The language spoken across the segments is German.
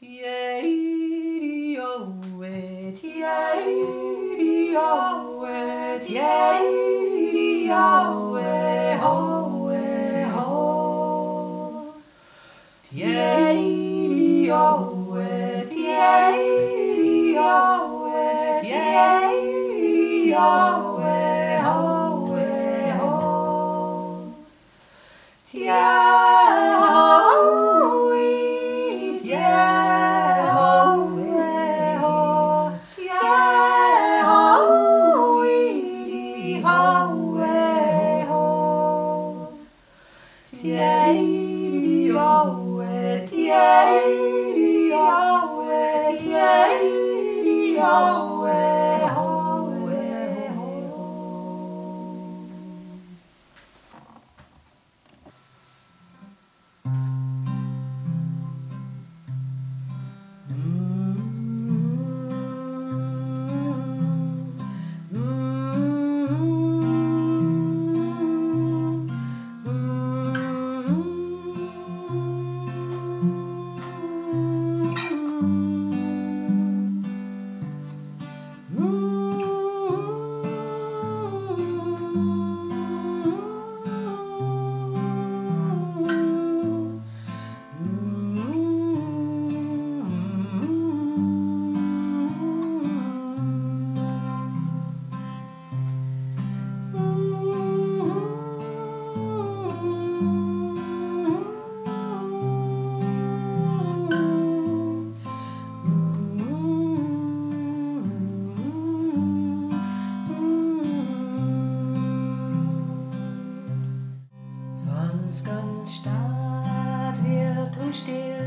Ganz stark wird und still,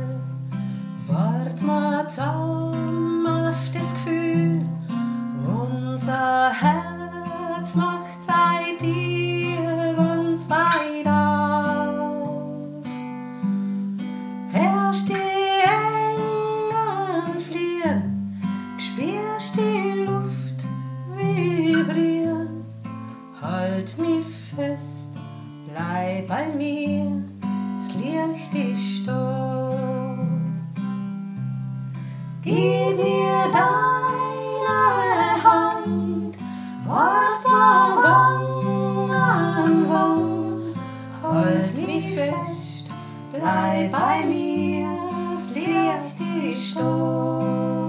wart mal zusammen auf das Gefühl, unser Herz macht seit dir ganz weit auf. Herrscht die Engel fliehen, spürst die Luft vibrieren, halt mich fest, bleib bei mir, das Licht ist da. Gib mir deine Hand, wart mal Wang an Wang, halt mich fest, bleib bei mir, das Licht ist da.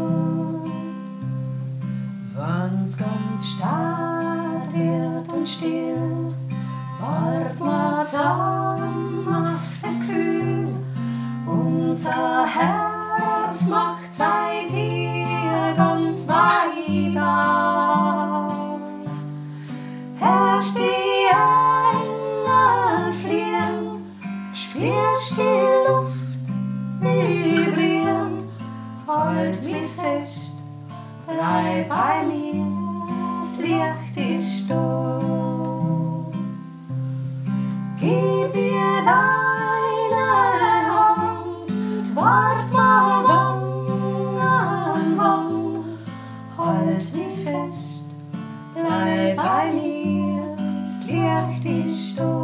Wann's ganz stark wird und still, wart mal zusammen auf das Gefühl, unser Herz macht seit dir ganz weit auf. Herrscht die Engel fliehen, spürst die Luft vibrieren, halt mich fest, bleib bei mir, das Licht ist da. Gib mir deine Hand, wart mal Wang an Wang, halt mich fest, bleib bei mir, das Licht ist da.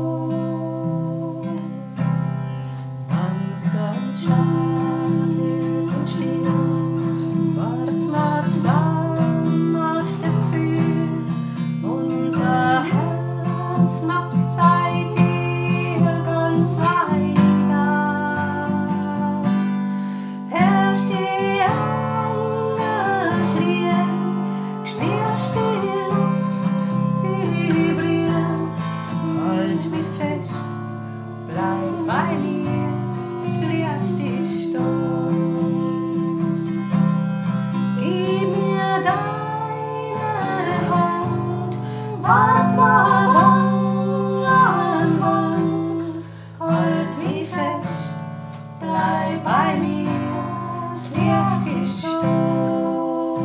Ganz stark wird und still, wart mal zusammen auf das Gefühl, unser Herz macht seit dir ganz weit auf. Herrscht die Engel fliehen, spürst die Luft vibrieren, halt mich fest, bleib bei mir, das Licht ist da. Gib mir deine Hand, wart mal Wang an Wang, halt mich fest, bleib bei mir, das Licht ist da.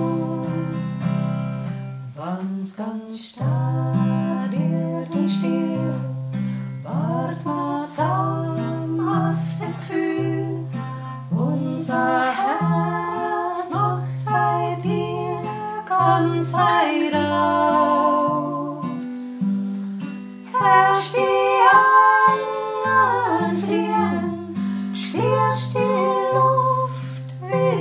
Wann's ganz stark wird und still, wart mal zusammen auf das Gefühl, unser Herz macht seit dir ganz weit auf. Herrscht die Engel fliehen, spürst die Luft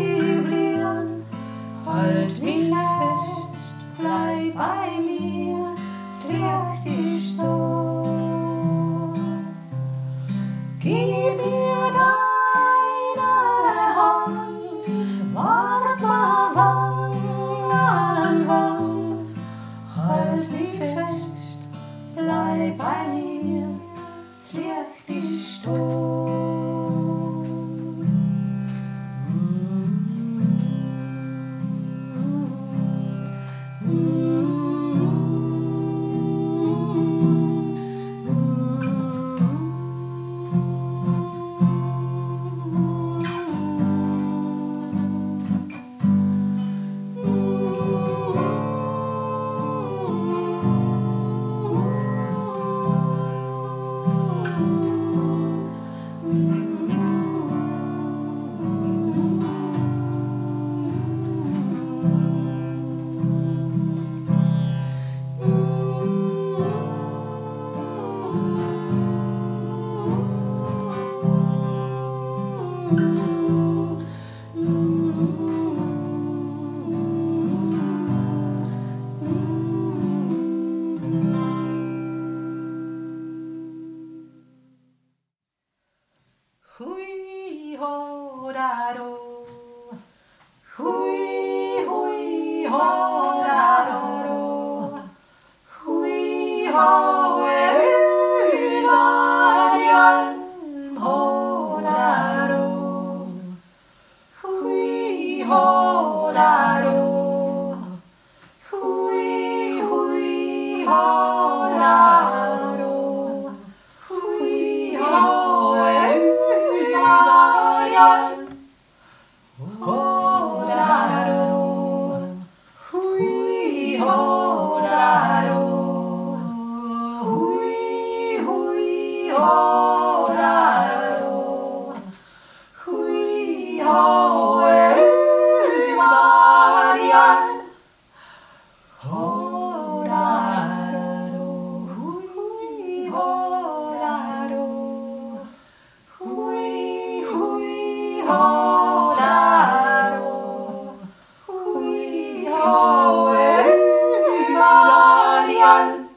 Hui horaro, hui hui horaro, hui hoe Marian horaro, hui horaro, hui hui horaro, hui hoe Horaro, hui horaro, hui hui horaro, hui hoe Marian horaro, hui horaro, hui hui horaro, hui hoe Marian